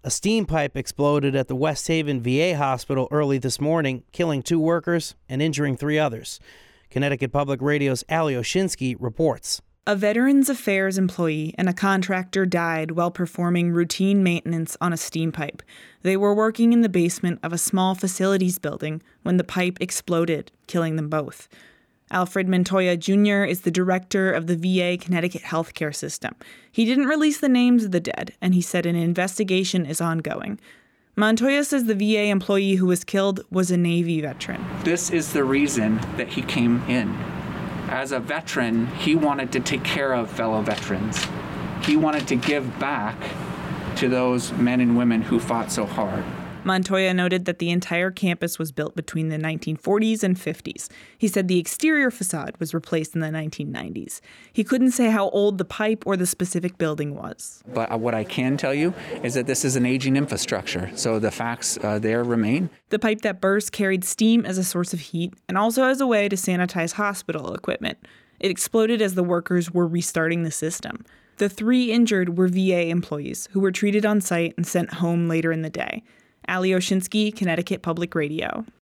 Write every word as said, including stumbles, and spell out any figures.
A steam pipe exploded at the West Haven V A hospital early this morning, killing two workers and injuring three others. Connecticut Public Radio's Ali Oshinsky reports. A Veterans Affairs employee and a contractor died while performing routine maintenance on a steam pipe. They were working in the basement of a small facilities building when the pipe exploded, killing them both. Alfred Montoya Junior is the director of the V A Connecticut healthcare system. He didn't release the names of the dead, and he said an investigation is ongoing. Montoya says the V A employee who was killed was a Navy veteran. This is the reason that he came in. As a veteran, he wanted to take care of fellow veterans. He wanted to give back to those men and women who fought so hard. Montoya noted that the entire campus was built between the nineteen forties and fifties. He said the exterior facade was replaced in the nineteen nineties. He couldn't say how old the pipe or the specific building was. But what I can tell you is that this is an aging infrastructure, so the facts uh, there remain. The pipe that burst carried steam as a source of heat and also as a way to sanitize hospital equipment. It exploded as the workers were restarting the system. The three injured were V A employees who were treated on site and sent home later in the day. Ali Oshinsky, Connecticut Public Radio.